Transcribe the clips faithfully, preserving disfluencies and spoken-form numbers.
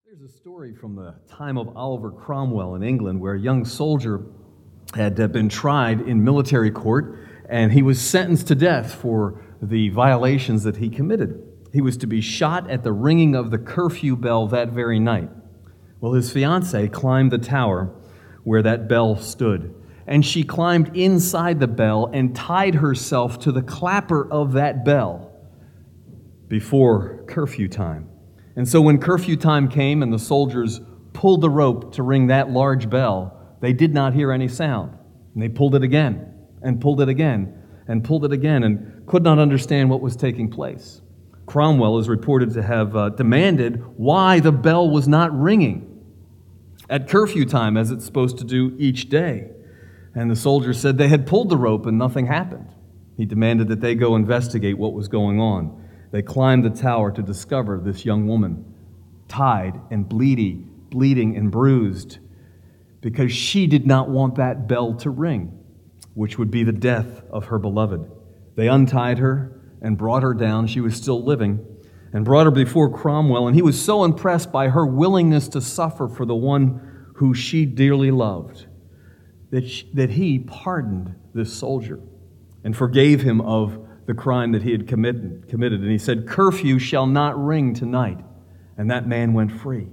There's a story from the time of Oliver Cromwell in England where a young soldier had uh, been tried in military court, and he was sentenced to death for the violations that he committed. He was to be shot at the ringing of the curfew bell that very night. Well, his fiancée climbed the tower where that bell stood, and she climbed inside the bell and tied herself to the clapper of that bell before curfew time. And so when curfew time came and the soldiers pulled the rope to ring that large bell, they did not hear any sound. And they pulled it again, and pulled it again, and pulled it again, and could not understand what was taking place. Cromwell is reported to have uh, demanded why the bell was not ringing at curfew time as it's supposed to do each day. And the soldiers said they had pulled the rope and nothing happened. He demanded that they go investigate what was going on. They climbed the tower to discover this young woman, tied and bleedy, bleeding and bruised, because she did not want that bell to ring, which would be the death of her beloved. They untied her and brought her down. She was still living, and brought her before Cromwell, and he was so impressed by her willingness to suffer for the one who she dearly loved that, she, that he pardoned this soldier and forgave him of the crime that he had committed, committed. And he said, "Curfew shall not ring tonight." And that man went free.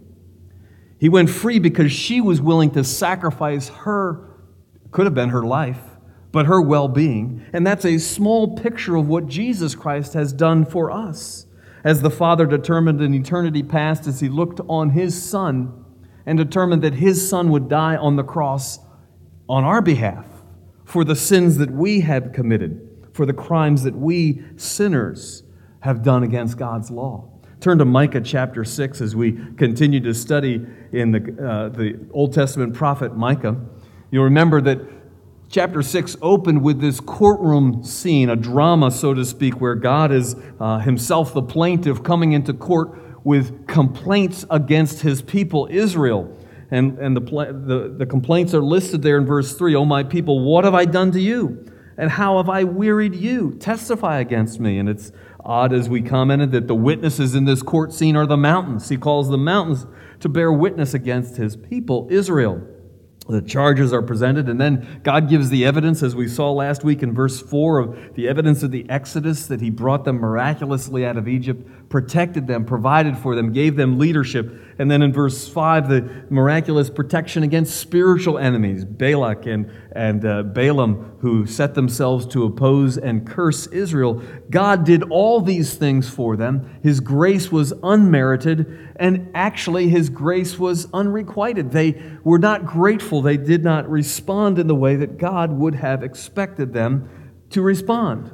He went free because she was willing to sacrifice her, could have been her life, but her well-being. And that's a small picture of what Jesus Christ has done for us. As the Father determined in eternity past, as he looked on his Son and determined that his Son would die on the cross on our behalf for the sins that we had committed, for the crimes that we sinners have done against God's law. Turn to Micah chapter six as we continue to study in the, uh, the Old Testament prophet Micah. You'll remember that chapter six opened with this courtroom scene, a drama, so to speak, where God is uh, himself the plaintiff coming into court with complaints against his people, Israel. And, and the, the, the complaints are listed there in verse three. "O my people, what have I done to you? And how have I wearied you? Testify against me." And it's odd, as we commented, that the witnesses in this court scene are the mountains. He calls the mountains to bear witness against his people, Israel. The charges are presented, and then God gives the evidence, as we saw last week in verse four, of the evidence of the Exodus, that he brought them miraculously out of Egypt, protected them, provided for them, gave them leadership. And then in verse five, the miraculous protection against spiritual enemies, Balak and, and uh, Balaam, who set themselves to oppose and curse Israel. God did all these things for them. His grace was unmerited, and actually his grace was unrequited. They were not grateful. They did not respond in the way that God would have expected them to respond.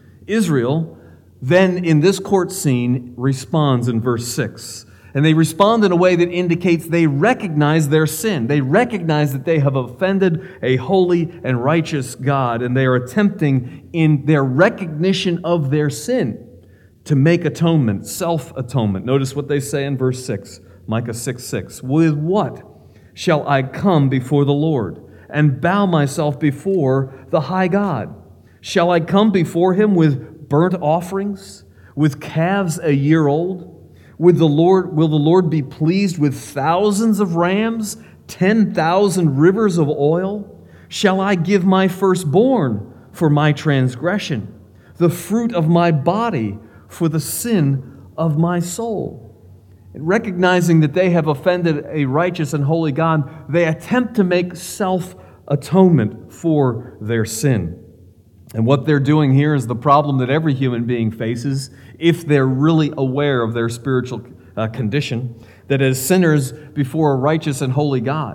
Israel then, in this court scene, responds in verse six. And they respond in a way that indicates they recognize their sin. They recognize that they have offended a holy and righteous God, and they are attempting in their recognition of their sin to make atonement, self-atonement. Notice what they say in verse six, Micah six six. "With what shall I come before the Lord and bow myself before the high God? Shall I come before him with burnt offerings, with calves a year old? With the Lord, will the Lord be pleased with thousands of rams, ten thousand rivers of oil? Shall I give my firstborn for my transgression, the fruit of my body for the sin of my soul?" And recognizing that they have offended a righteous and holy God, they attempt to make self-atonement for their sin. And what they're doing here is the problem that every human being faces if they're really aware of their spiritual uh, condition, that as sinners before a righteous and holy God,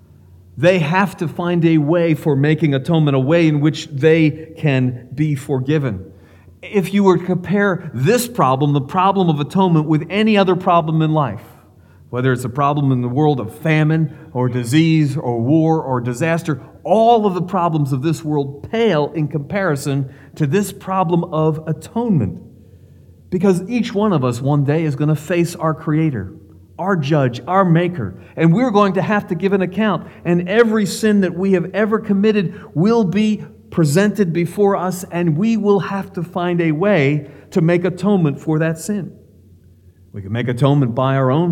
they have to find a way for making atonement, a way in which they can be forgiven. If you were to compare this problem, the problem of atonement, with any other problem in life, whether it's a problem in the world of famine or disease or war or disaster, all of the problems of this world pale in comparison to this problem of atonement. Because each one of us one day is going to face our Creator, our Judge, our Maker, and we're going to have to give an account. And every sin that we have ever committed will be presented before us, and we will have to find a way to make atonement for that sin. We can make atonement by our own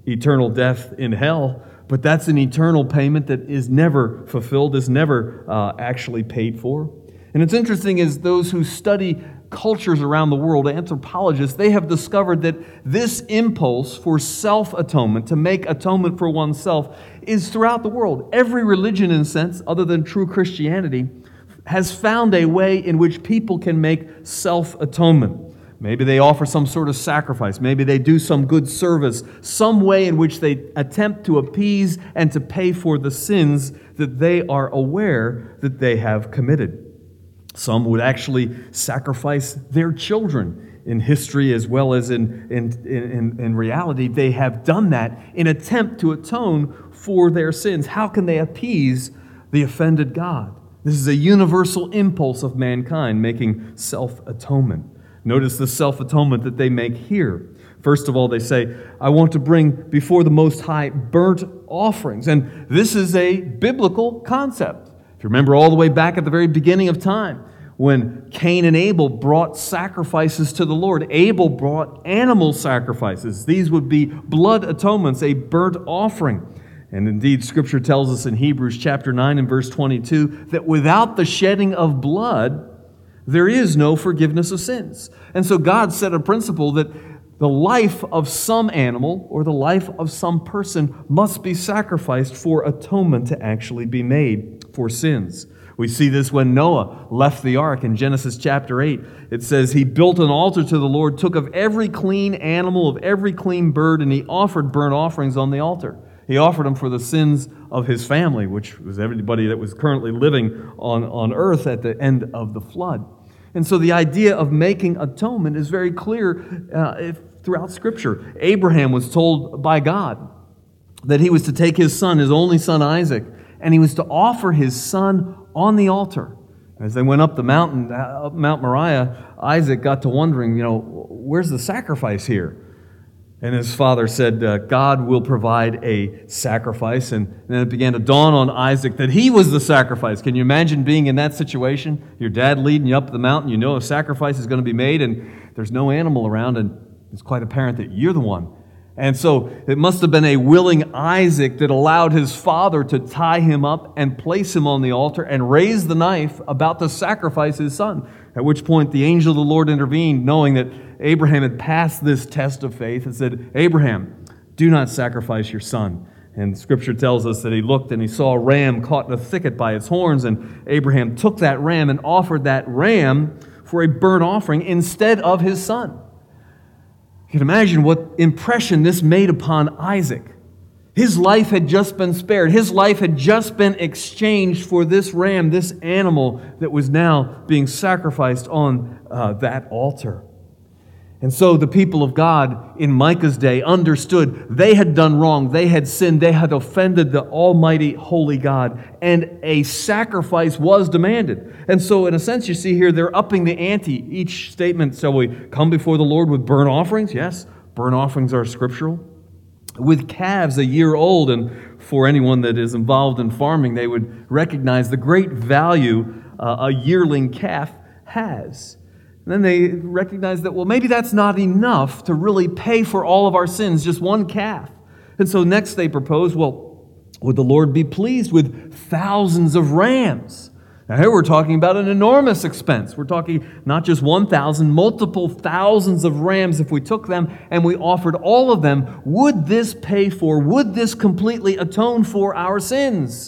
eternal death in hell, but that's an eternal payment that is never fulfilled, is never uh, actually paid for. And it's interesting is those who study cultures around the world, anthropologists, they have discovered that this impulse for self-atonement, to make atonement for oneself, is throughout the world. Every religion, in a sense, other than true Christianity, has found a way in which people can make self-atonement. Maybe they offer some sort of sacrifice. Maybe they do some good service, some way in which they attempt to appease and to pay for the sins that they are aware that they have committed. Some would actually sacrifice their children in history as well as in, in, in, in reality. They have done that in attempt to atone for their sins. How can they appease the offended God? This is a universal impulse of mankind, making self-atonement. Notice the self-atonement that they make here. First of all, they say, I want to bring before the Most High burnt offerings. And this is a biblical concept. If you remember all the way back at the very beginning of time, when Cain and Abel brought sacrifices to the Lord, Abel brought animal sacrifices. These would be blood atonements, a burnt offering. And indeed, Scripture tells us in Hebrews chapter nine and verse twenty-two that without the shedding of blood, there is no forgiveness of sins. And so God set a principle that the life of some animal or the life of some person must be sacrificed for atonement to actually be made for sins. We see this when Noah left the ark in Genesis chapter eight. It says, he built an altar to the Lord, took of every clean animal, of every clean bird, and he offered burnt offerings on the altar. He offered them for the sins of his family, which was everybody that was currently living on, on earth at the end of the flood. And so the idea of making atonement is very clear uh, if, throughout Scripture. Abraham was told by God that he was to take his son, his only son Isaac, and he was to offer his son on the altar. As they went up the mountain, up Mount Moriah, Isaac got to wondering, you know, where's the sacrifice here? And his father said, uh, God will provide a sacrifice. And then it began to dawn on Isaac that he was the sacrifice. Can you imagine being in that situation? Your dad leading you up the mountain, you know a sacrifice is going to be made, and there's no animal around, and it's quite apparent that you're the one. And so it must have been a willing Isaac that allowed his father to tie him up and place him on the altar and raise the knife about to sacrifice his son. At which point the angel of the Lord intervened, knowing that Abraham had passed this test of faith, and said, Abraham, do not sacrifice your son. And Scripture tells us that he looked and he saw a ram caught in a thicket by its horns, and Abraham took that ram and offered that ram for a burnt offering instead of his son. You can imagine what impression this made upon Isaac. His life had just been spared. His life had just been exchanged for this ram, this animal that was now being sacrificed on uh, that altar. And so the people of God in Micah's day understood they had done wrong, they had sinned, they had offended the almighty holy God, and a sacrifice was demanded. And so in a sense you see here they're upping the ante. Each statement, shall we come before the Lord with burnt offerings? Yes, burnt offerings are scriptural. With calves a year old, and for anyone that is involved in farming, they would recognize the great value uh, a yearling calf has. And then they recognize that, well, maybe that's not enough to really pay for all of our sins, just one calf. And so next they propose, well, would the Lord be pleased with thousands of rams? Now here we're talking about an enormous expense. We're talking not just one thousand, multiple thousands of rams. If we took them and we offered all of them, would this pay for, would this completely atone for our sins?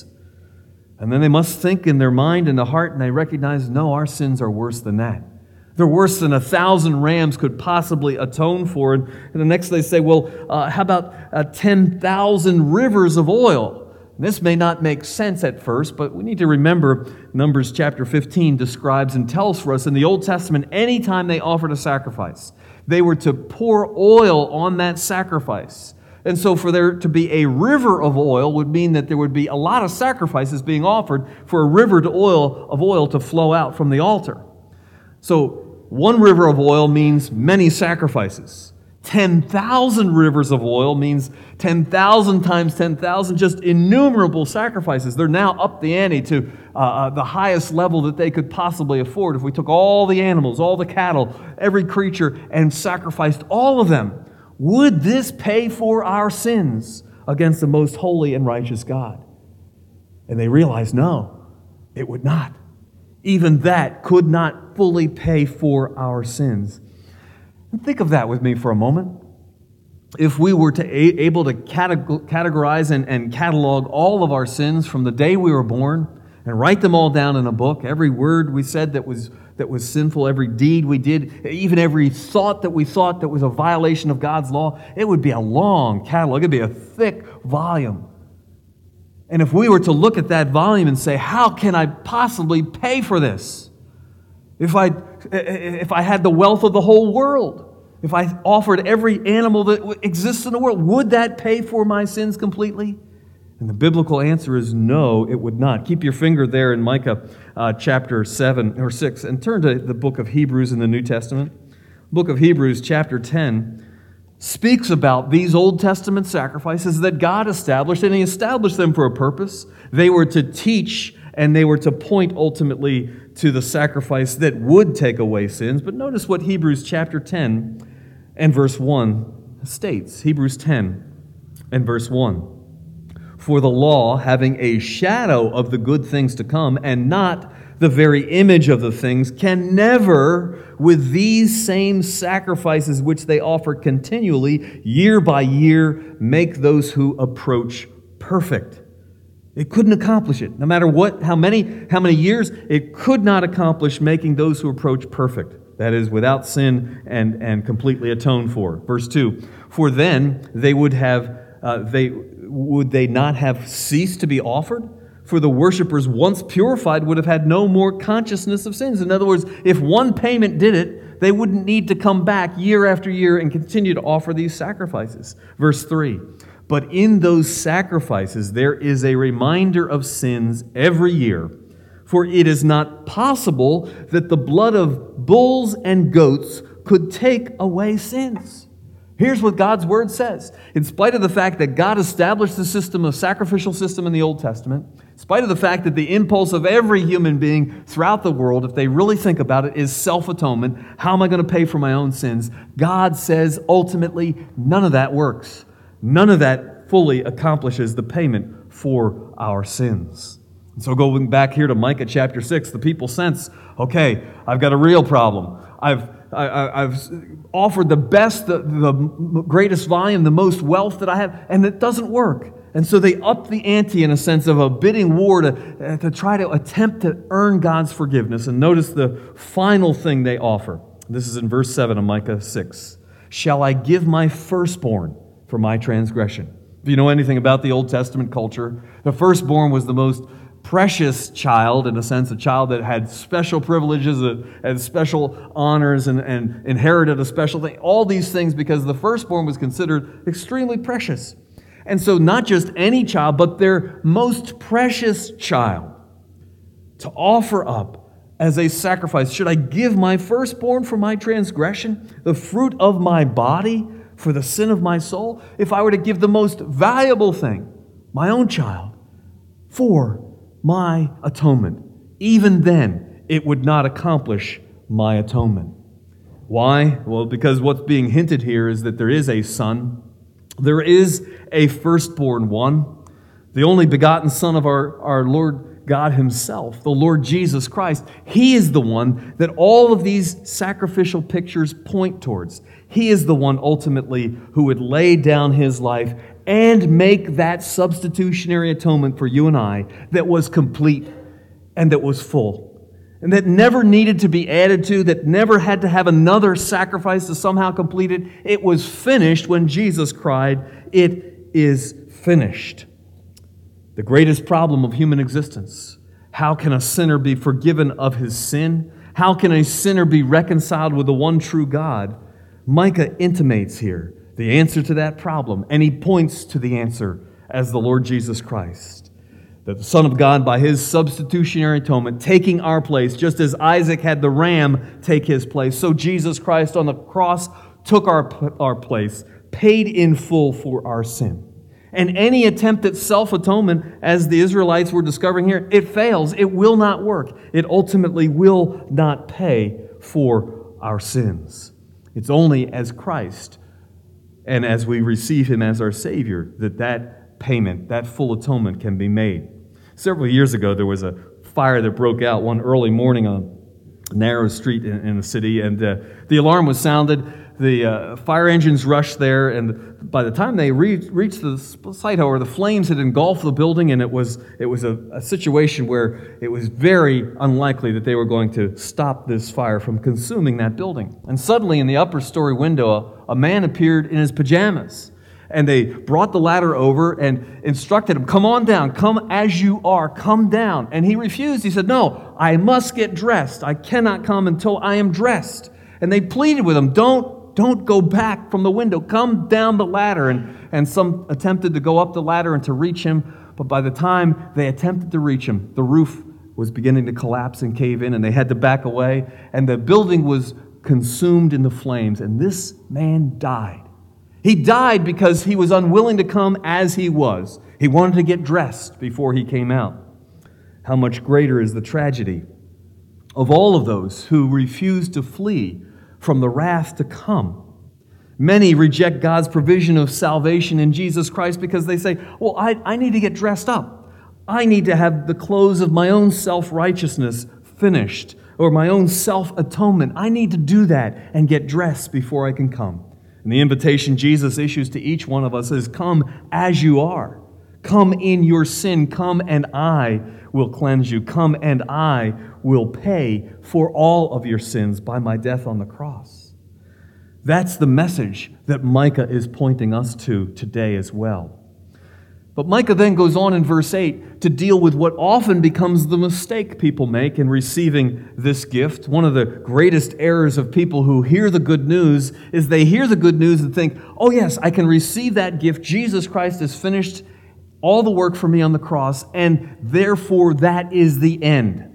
And then they must think in their mind and the heart, and they recognize, no, our sins are worse than that. They're worse than a thousand rams could possibly atone for. And, and the next they say, well, uh, how about uh, ten thousand rivers of oil? This may not make sense at first, but we need to remember Numbers chapter fifteen describes and tells for us in the Old Testament, anytime they offered a sacrifice, they were to pour oil on that sacrifice. And so for there to be a river of oil would mean that there would be a lot of sacrifices being offered for a river to oil of oil to flow out from the altar. So one river of oil means many sacrifices. ten thousand rivers of oil means ten thousand times ten thousand, just innumerable sacrifices. They're now up the ante to uh, the highest level that they could possibly afford. If we took all the animals, all the cattle, every creature, and sacrificed all of them, Would this pay for our sins against the most holy and righteous God? And they realized, no, it would not. Even that could not fully pay for our sins. And think of that with me for a moment. If we were to a- able to categorize and, and catalog all of our sins from the day we were born and write them all down in a book, every word we said that was that was sinful, every deed we did, even every thought that we thought that was a violation of God's law, it would be a long catalog. It would be a thick volume. And if we were to look at that volume and say, how can I possibly pay for this? If I, if I had the wealth of the whole world, if I offered every animal that exists in the world, would that pay for my sins completely? And the biblical answer is no, it would not. Keep your finger there in Micah uh, chapter seven or six and turn to the book of Hebrews in the New Testament. Book of Hebrews chapter ten speaks about these Old Testament sacrifices that God established, and He established them for a purpose. They were to teach and they were to point ultimately to the sacrifice that would take away sins. But notice what Hebrews chapter ten and verse one states. Hebrews ten and verse one. For the law, having a shadow of the good things to come, and not the very image of the things, can never, with these same sacrifices which they offer continually, year by year, make those who approach perfect. It couldn't accomplish it. No matter what, how many, how many years, it could not accomplish making those who approach perfect. That is, without sin and, and completely atoned for. Verse two, for then they would have, uh, they would they not have ceased to be offered? For the worshipers once purified would have had no more consciousness of sins. In other words, if one payment did it, they wouldn't need to come back year after year and continue to offer these sacrifices. Verse three, but in those sacrifices there is a reminder of sins every year. For it is not possible that the blood of bulls and goats could take away sins. Here's what God's Word says. In spite of the fact that God established the system, a sacrificial system in the Old Testament, in spite of the fact that the impulse of every human being throughout the world, if they really think about it, is self-atonement, how am I going to pay for my own sins? God says ultimately none of that works. None of that fully accomplishes the payment for our sins. And so going back here to Micah chapter six, the people sense, okay, I've got a real problem. I've I, I've offered the best, the, the greatest volume, the most wealth that I have, and it doesn't work. And so they up the ante in a sense of a bidding war to, to try to attempt to earn God's forgiveness. And notice the final thing they offer. This is in verse seven of Micah six. Shall I give my firstborn for my transgression? If you know anything about the Old Testament culture, the firstborn was the most precious child, in a sense, a child that had special privileges, uh, had special honors, and, and inherited a special thing. All these things because the firstborn was considered extremely precious. And so not just any child, but their most precious child to offer up as a sacrifice. Should I give my firstborn for my transgression, the fruit of my body for the sin of my soul? If I were to give the most valuable thing, my own child, for my atonement, even then it would not accomplish my atonement. Why? Well, because what's being hinted here is that there is a son. There is a firstborn one, the only begotten Son of our, our Lord God Himself, the Lord Jesus Christ. He is the one that all of these sacrificial pictures point towards. He is the one ultimately who would lay down His life and make that substitutionary atonement for you and I that was complete and that was full and that never needed to be added to, that never had to have another sacrifice to somehow complete it. It was finished when Jesus cried, "It is finished." The greatest problem of human existence. How can a sinner be forgiven of his sin? How can a sinner be reconciled with the one true God? Micah intimates here the answer to that problem, and he points to the answer as the Lord Jesus Christ. That the Son of God, by His substitutionary atonement, taking our place, just as Isaac had the ram take his place, so Jesus Christ on the cross took our, our place, paid in full for our sin. And any attempt at self-atonement, as the Israelites were discovering here, it fails. It will not work. It ultimately will not pay for our sins. It's only as Christ And as we receive him as our Savior, that that payment, that full atonement can be made. Several years ago, there was a fire that broke out one early morning on a narrow street in, in the city, and uh, the alarm was sounded. The uh, fire engines rushed there, and by the time they re- reached the site, however, the flames had engulfed the building, and it was it was a, a situation where it was very unlikely that they were going to stop this fire from consuming that building. And suddenly, in the upper story window, a, a man appeared in his pajamas, and they brought the ladder over and instructed him, "Come on down, come as you are, come down." And he refused. He said, "No, I must get dressed. I cannot come until I am dressed." And they pleaded with him, "Don't Don't go back from the window. Come down the ladder." And, and some attempted to go up the ladder and to reach him. But by the time they attempted to reach him, the roof was beginning to collapse and cave in, and they had to back away. And the building was consumed in the flames. And this man died. He died because he was unwilling to come as he was. He wanted to get dressed before he came out. How much greater is the tragedy of all of those who refuse to flee from the wrath to come. Many reject God's provision of salvation in Jesus Christ because they say, well, I, I need to get dressed up. I need to have the clothes of my own self-righteousness finished, or my own self-atonement. I need to do that and get dressed before I can come. And the invitation Jesus issues to each one of us is, come as you are. Come in your sin. Come and I will cleanse you. Come and I will pay for all of your sins by my death on the cross. That's the message that Micah is pointing us to today as well. But Micah then goes on in verse eight to deal with what often becomes the mistake people make in receiving this gift. One of the greatest errors of people who hear the good news is they hear the good news and think, oh yes, I can receive that gift. Jesus Christ has finished all the work for me on the cross, and therefore that is the end.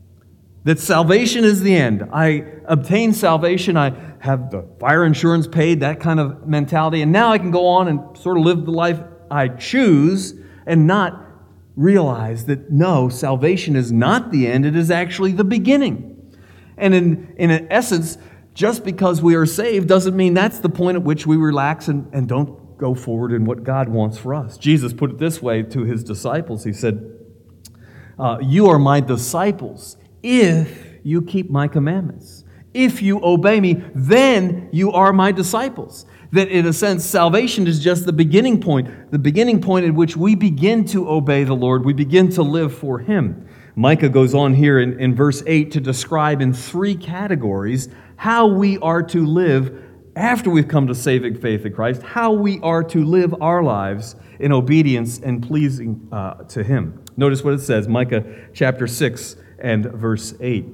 That salvation is the end. I obtain salvation, I have the fire insurance paid, that kind of mentality, and now I can go on and sort of live the life I choose and not realize that no, salvation is not the end, it is actually the beginning. And in, in essence, just because we are saved doesn't mean that's the point at which we relax and, and don't go forward in what God wants for us. Jesus put it this way to his disciples. He said, uh, you are my disciples if you keep my commandments. If you obey me, then you are my disciples. That in a sense, salvation is just the beginning point, the beginning point at which we begin to obey the Lord. We begin to live for him. Micah goes on here in, in verse eight to describe in three categories how we are to live after we've come to saving faith in Christ, how we are to live our lives in obedience and pleasing uh, to him. Notice what it says, Micah chapter six and verse eight.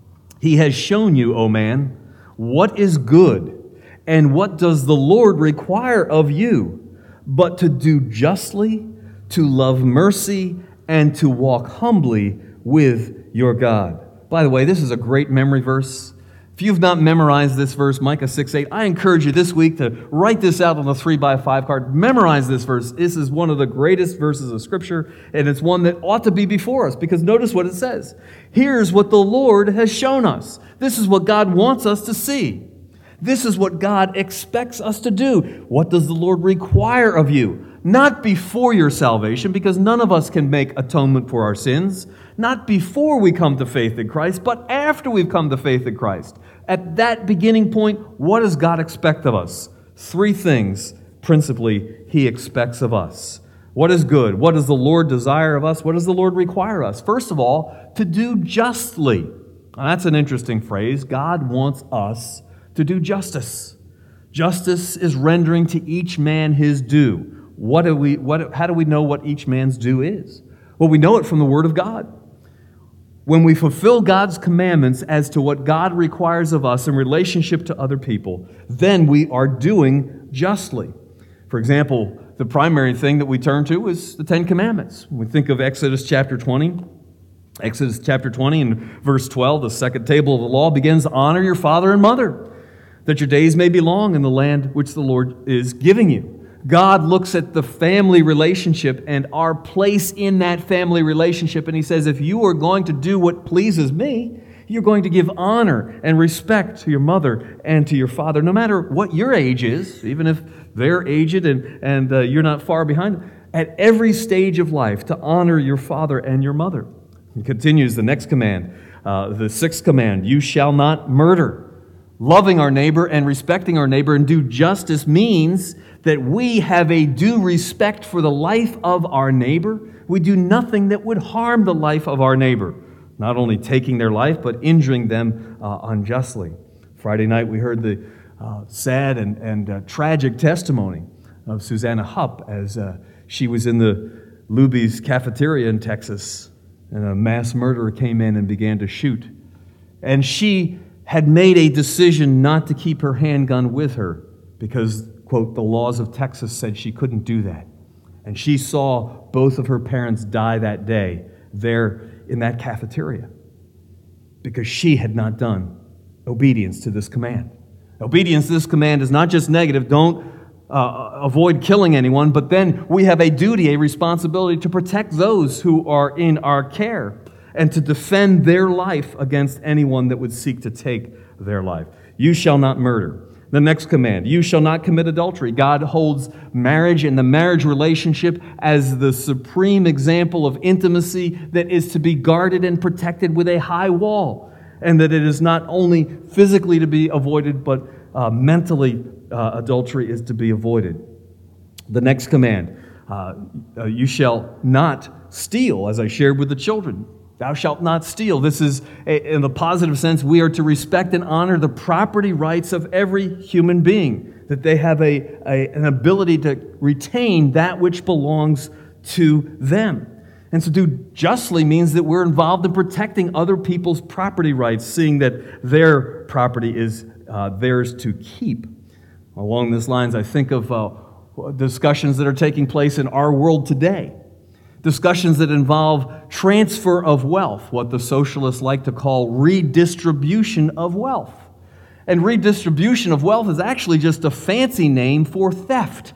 He has shown you, O man, what is good, and what does the Lord require of you, but to do justly, to love mercy, and to walk humbly with your God. By the way, this is a great memory verse. If you've not memorized this verse, Micah six eight, I encourage you this week to write this out on a three by five card. Memorize this verse. This is one of the greatest verses of Scripture, and it's one that ought to be before us, because notice what it says. Here's what the Lord has shown us. This is what God wants us to see. This is what God expects us to do. What does the Lord require of you? Not before your salvation, because none of us can make atonement for our sins. Not before we come to faith in Christ, but after we've come to faith in Christ. At that beginning point, what does God expect of us? Three things, principally, he expects of us. What is good? What does the Lord desire of us? What does the Lord require us? First of all, to do justly. Now, that's an interesting phrase. God wants us to do justice. Justice is rendering to each man his due. What do we, what, how do we know what each man's due is? Well, we know it from the Word of God. When we fulfill God's commandments as to what God requires of us in relationship to other people, then we are doing justly. For example, the primary thing that we turn to is the Ten Commandments. When we think of Exodus chapter twenty, Exodus chapter twenty and verse twelve, the second table of the law begins, honor your father and mother, that your days may be long in the land which the Lord is giving you. God looks at the family relationship and our place in that family relationship, and he says, if you are going to do what pleases me, you're going to give honor and respect to your mother and to your father, no matter what your age is, even if they're aged and, and uh, you're not far behind them. At every stage of life, to honor your father and your mother. He continues the next command, uh, the sixth command, you shall not murder. Loving our neighbor and respecting our neighbor and do justice means that we have a due respect for the life of our neighbor. We do nothing that would harm the life of our neighbor, not only taking their life, but injuring them uh, unjustly. Friday night we heard the uh, sad and, and uh, tragic testimony of Susanna Hupp as uh, she was in the Luby's cafeteria in Texas, and a mass murderer came in and began to shoot. And she had made a decision not to keep her handgun with her because, quote, the laws of Texas said she couldn't do that. And she saw both of her parents die that day there in that cafeteria because she had not done obedience to this command. Obedience to this command is not just negative, don't uh, avoid killing anyone, but then we have a duty, a responsibility to protect those who are in our care and to defend their life against anyone that would seek to take their life. You shall not murder. The next command, you shall not commit adultery. God holds marriage and the marriage relationship as the supreme example of intimacy that is to be guarded and protected with a high wall, and that it is not only physically to be avoided, but uh, mentally uh, adultery is to be avoided. The next command, uh, uh, you shall not steal, as I shared with the children. Thou shalt not steal. This is, a, in the positive sense, we are to respect and honor the property rights of every human being, that they have a, a, an ability to retain that which belongs to them. And to do justly means that we're involved in protecting other people's property rights, seeing that their property is uh, theirs to keep. Along these lines, I think of uh, discussions that are taking place in our world today. Discussions that involve transfer of wealth, what the socialists like to call redistribution of wealth. And redistribution of wealth is actually just a fancy name for theft.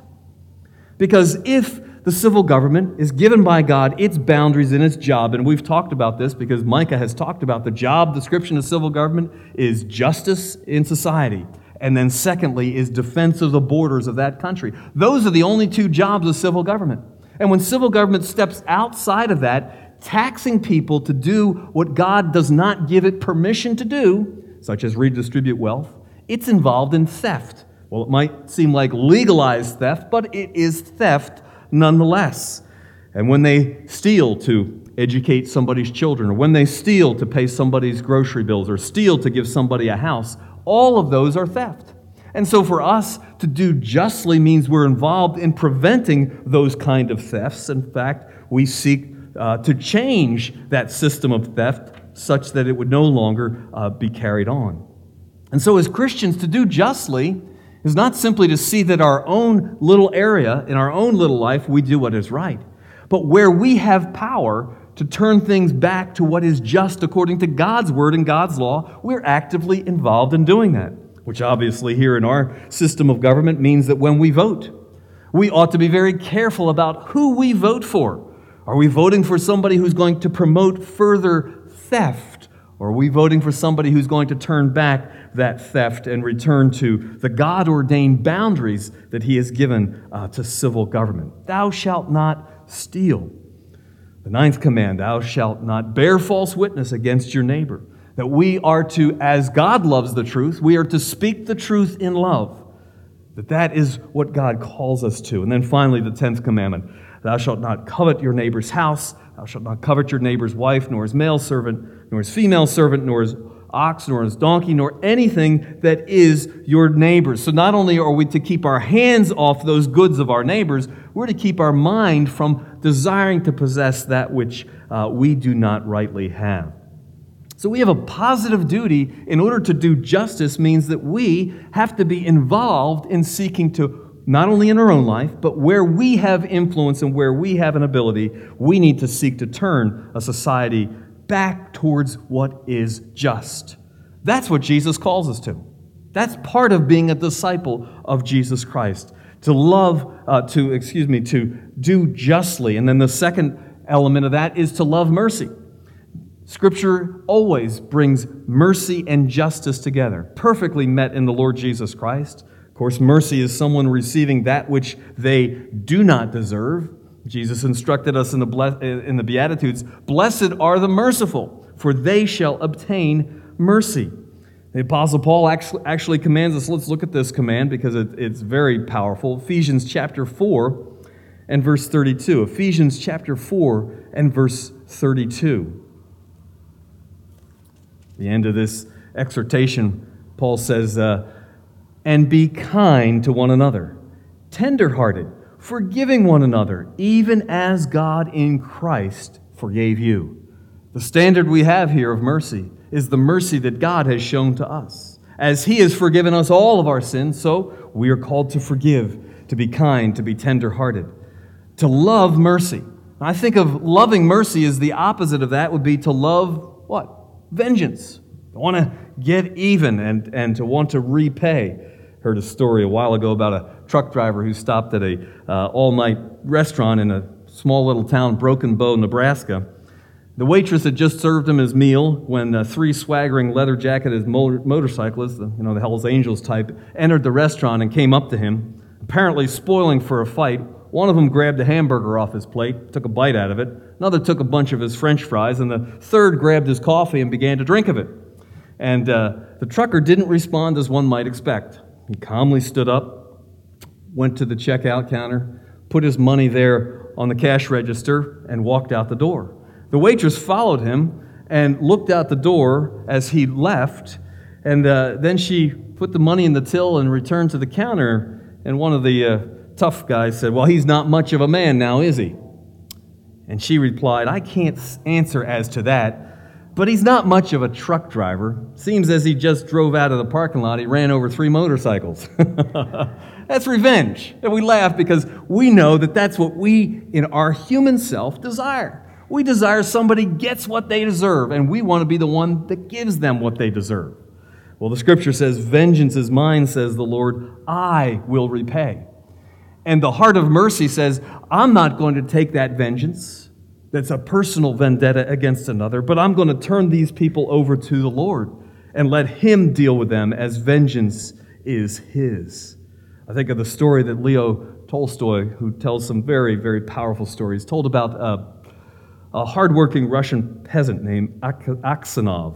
Because if the civil government is given by God its boundaries and its job, and we've talked about this because Micah has talked about the job description of civil government is justice in society, and then secondly is defense of the borders of that country. Those are the only two jobs of civil government. And when civil government steps outside of that, taxing people to do what God does not give it permission to do, such as redistribute wealth, it's involved in theft. Well, it might seem like legalized theft, but it is theft nonetheless. And when they steal to educate somebody's children, or when they steal to pay somebody's grocery bills, or steal to give somebody a house, all of those are theft. And so for us to do justly means we're involved in preventing those kind of thefts. In fact, we seek uh, to change that system of theft such that it would no longer uh, be carried on. And so as Christians, to do justly is not simply to see that our own little area, in our own little life, we do what is right, but where we have power to turn things back to what is just according to God's word and God's law, we're actively involved in doing that. Which obviously here in our system of government means that when we vote, we ought to be very careful about who we vote for. Are we voting for somebody who's going to promote further theft? Or are we voting for somebody who's going to turn back that theft and return to the God-ordained boundaries that He has given uh, to civil government? Thou shalt not steal. The ninth command, thou shalt not bear false witness against your neighbor. That we are to, as God loves the truth, we are to speak the truth in love. That that is what God calls us to. And then finally, the tenth commandment, thou shalt not covet your neighbor's house, thou shalt not covet your neighbor's wife, nor his male servant, nor his female servant, nor his ox, nor his donkey, nor anything that is your neighbor's. So not only are we to keep our hands off those goods of our neighbors, we're to keep our mind from desiring to possess that which uh, we do not rightly have. So we have a positive duty. In order to do justice means that we have to be involved in seeking to, not only in our own life, but where we have influence and where we have an ability, we need to seek to turn a society back towards what is just. That's what Jesus calls us to. That's part of being a disciple of Jesus Christ. To love, uh, to, excuse me, to do justly. And then the second element of that is to love mercy. Scripture always brings mercy and justice together, perfectly met in the Lord Jesus Christ. Of course, mercy is someone receiving that which they do not deserve. Jesus instructed us in the, ble- in the Beatitudes, "Blessed are the merciful, for they shall obtain mercy." The Apostle Paul actually, actually commands us, let's look at this command because it, it's very powerful. Ephesians chapter four and verse thirty-two. Ephesians chapter four and verse thirty-two. At the end of this exhortation, Paul says, uh, "And be kind to one another, tender-hearted, forgiving one another, even as God in Christ forgave you." The standard we have here of mercy is the mercy that God has shown to us. As He has forgiven us all of our sins, so we are called to forgive, to be kind, to be tender-hearted, to love mercy. I think of loving mercy as the opposite of that would be to love what? Vengeance. To want to get even and, and to want to repay. Heard a story a while ago about a truck driver who stopped at a uh, all-night restaurant in a small little town, Broken Bow, Nebraska. The waitress had just served him his meal when uh, three swaggering leather-jacketed motor- motorcyclists, you know, the Hells Angels type, entered the restaurant and came up to him, apparently spoiling for a fight. One of them grabbed a hamburger off his plate, took a bite out of it. Another took a bunch of his French fries, and the third grabbed his coffee and began to drink of it. And uh, the trucker didn't respond as one might expect. He calmly stood up, went to the checkout counter, put his money there on the cash register, and walked out the door. The waitress followed him and looked out the door as he left, and uh, then she put the money in the till and returned to the counter, and one of the uh, tough guys said, "Well, he's not much of a man now, is he?" And she replied, "I can't answer as to that, but he's not much of a truck driver. Seems as he just drove out of the parking lot, he ran over three motorcycles." That's revenge. And we laugh because we know that that's what we, in our human self, desire. We desire somebody gets what they deserve, and we want to be the one that gives them what they deserve. Well, the Scripture says, "Vengeance is mine, says the Lord, I will repay." And the heart of mercy says, I'm not going to take that vengeance that's a personal vendetta against another, but I'm going to turn these people over to the Lord and let Him deal with them as vengeance is His. I think of the story that Leo Tolstoy, who tells some very, very powerful stories, told about uh, a hardworking Russian peasant named Aksenov.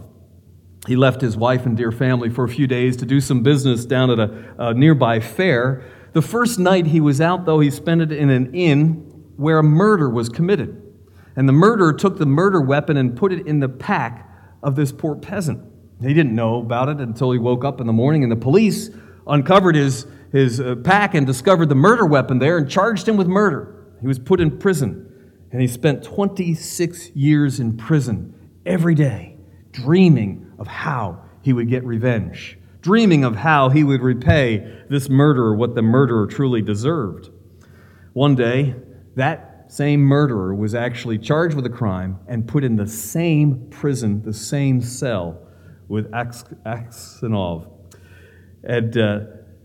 He left his wife and dear family for a few days to do some business down at a, a nearby fair. The first night he was out, though, he spent it in an inn where a murder was committed. And the murderer took the murder weapon and put it in the pack of this poor peasant. He didn't know about it until he woke up in the morning, and the police uncovered his, his uh, pack and discovered the murder weapon there and charged him with murder. He was put in prison. And he spent twenty-six years in prison every day, dreaming of how he would get revenge, dreaming of how he would repay this murderer what the murderer truly deserved. One day, that same murderer was actually charged with a crime and put in the same prison, the same cell with Aksenov. And uh,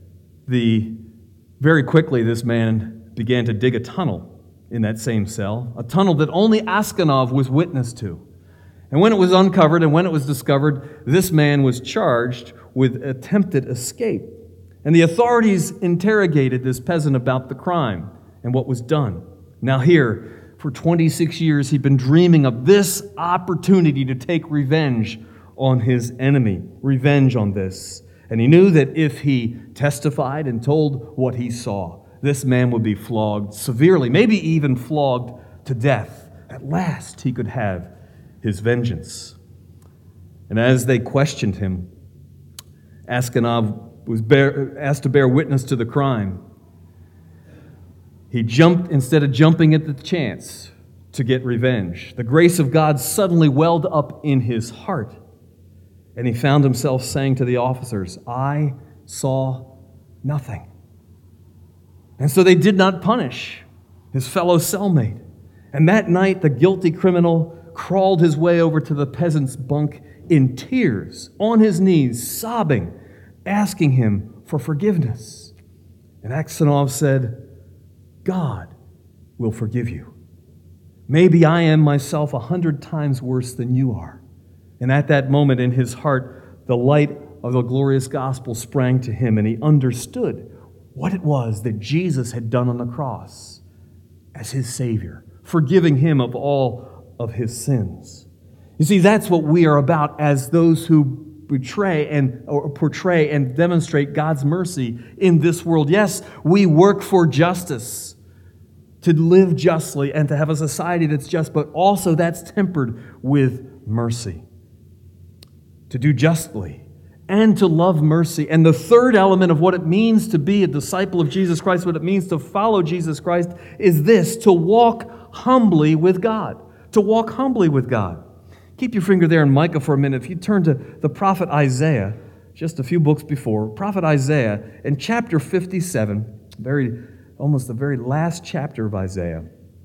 the, very quickly, this man began to dig a tunnel in that same cell, a tunnel that only Aksenov was witness to. And when it was uncovered and when it was discovered, this man was charged with attempted escape. And the authorities interrogated this peasant about the crime and what was done. Now here, for twenty-six years, he'd been dreaming of this opportunity to take revenge on his enemy, revenge on this. And he knew that if he testified and told what he saw, this man would be flogged severely, maybe even flogged to death. At last, he could have his vengeance. And as they questioned him, Aksenov was bear, asked to bear witness to the crime. He jumped, instead of jumping at the chance to get revenge, the grace of God suddenly welled up in his heart. And he found himself saying to the officers, "I saw nothing." And so they did not punish his fellow cellmate. And that night, the guilty criminal crawled his way over to the peasant's bunk in tears, on his knees, sobbing, asking him for forgiveness. And Aksenov said, "God will forgive you. Maybe I am myself a hundred times worse than you are." And at that moment in his heart, the light of the glorious gospel sprang to him, and he understood what it was that Jesus had done on the cross as his Savior, forgiving him of all of his sins. You see, that's what we are about as those who betray and or portray and demonstrate God's mercy in this world. Yes, we work for justice, to live justly and to have a society that's just, but also that's tempered with mercy. To do justly and to love mercy. And the third element of what it means to be a disciple of Jesus Christ, what it means to follow Jesus Christ, is this: to walk humbly with God. To walk humbly with God. Keep your finger there in Micah for a minute. If you turn to the prophet Isaiah, just a few books before, prophet Isaiah in chapter fifty-seven, very, almost the very last chapter of Isaiah,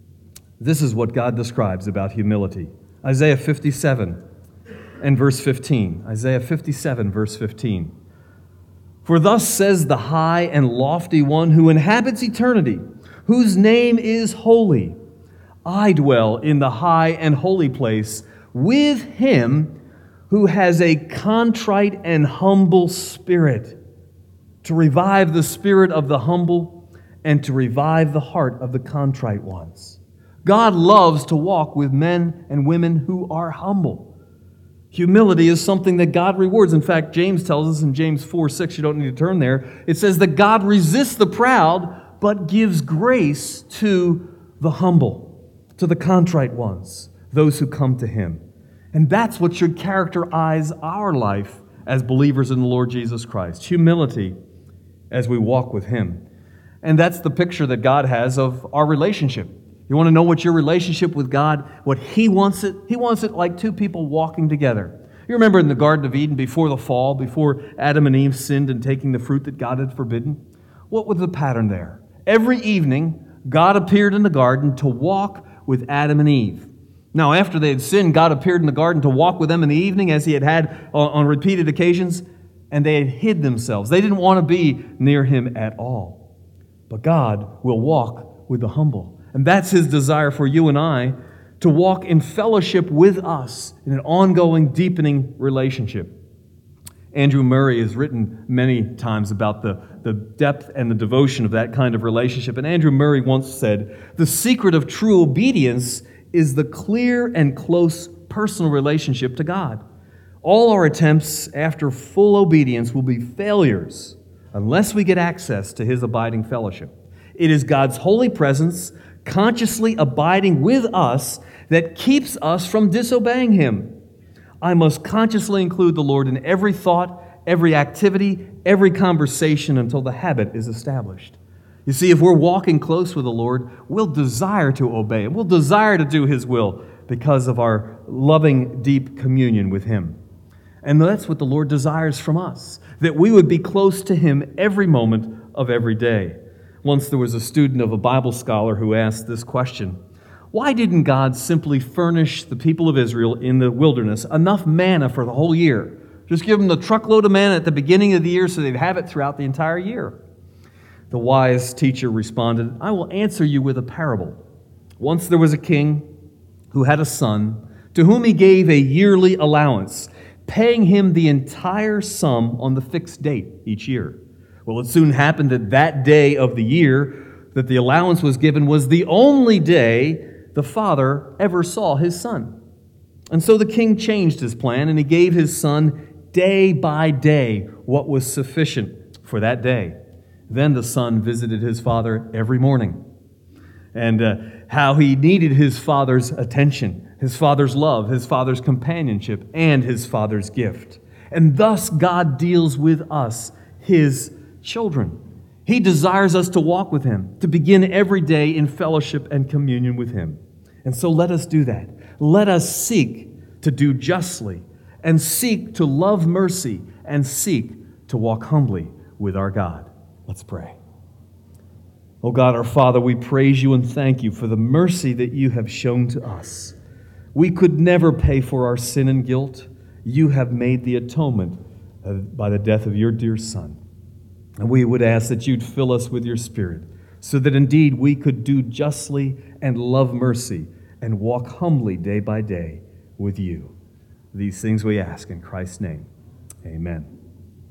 this is what God describes about humility. Isaiah fifty-seven and verse fifteen. Isaiah fifty-seven, verse fifteen. For thus says the high and lofty one who inhabits eternity, whose name is holy. I dwell in the high and holy place with him who has a contrite and humble spirit, to revive the spirit of the humble and to revive the heart of the contrite ones. God loves to walk with men and women who are humble. Humility is something that God rewards. In fact, James tells us in James four six, you don't need to turn there, it says that God resists the proud, but gives grace to the humble, to the contrite ones, those who come to him. And that's what should characterize our life as believers in the Lord Jesus Christ. Humility as we walk with him. And that's the picture that God has of our relationship. You want to know what your relationship with God, what he wants it? He wants it like two people walking together. You remember in the Garden of Eden before the fall, before Adam and Eve sinned in taking the fruit that God had forbidden? What was the pattern there? Every evening, God appeared in the garden to walk with Adam and Eve. Now, after they had sinned, God appeared in the garden to walk with them in the evening, as he had had on repeated occasions, and they had hid themselves. They didn't want to be near him at all. But God will walk with the humble. And that's his desire for you and I, to walk in fellowship with us in an ongoing, deepening relationship. Andrew Murray has written many times about the, the depth and the devotion of that kind of relationship. And Andrew Murray once said, "The secret of true obedience is the clear and close personal relationship to God. All our attempts after full obedience will be failures unless we get access to his abiding fellowship. It is God's holy presence, consciously abiding with us, that keeps us from disobeying him. I must consciously include the Lord in every thought, every activity, every conversation until the habit is established." You see, if we're walking close with the Lord, we'll desire to obey him. We'll desire to do his will because of our loving, deep communion with him. And that's what the Lord desires from us, that we would be close to him every moment of every day. Once there was a student of a Bible scholar who asked this question: why didn't God simply furnish the people of Israel in the wilderness enough manna for the whole year? Just give them the truckload of manna at the beginning of the year so they'd have it throughout the entire year. The wise teacher responded, "I will answer you with a parable. Once there was a king who had a son to whom he gave a yearly allowance, paying him the entire sum on the fixed date each year. Well, it soon happened that that day of the year that the allowance was given was the only day the father ever saw his son. And so the king changed his plan, and he gave his son day by day what was sufficient for that day. Then the son visited his father every morning, and uh, how he needed his father's attention, his father's love, his father's companionship, and his father's gift. And thus God deals with us, his children. He desires us to walk with him, to begin every day in fellowship and communion with him. And so let us do that. Let us seek to do justly, and seek to love mercy, and seek to walk humbly with our God. Let's pray. Oh God, our Father, we praise you and thank you for the mercy that you have shown to us. We could never pay for our sin and guilt. You have made the atonement by the death of your dear Son. And we would ask that you'd fill us with your Spirit, so that indeed we could do justly and love mercy and walk humbly day by day with you. These things we ask in Christ's name. Amen.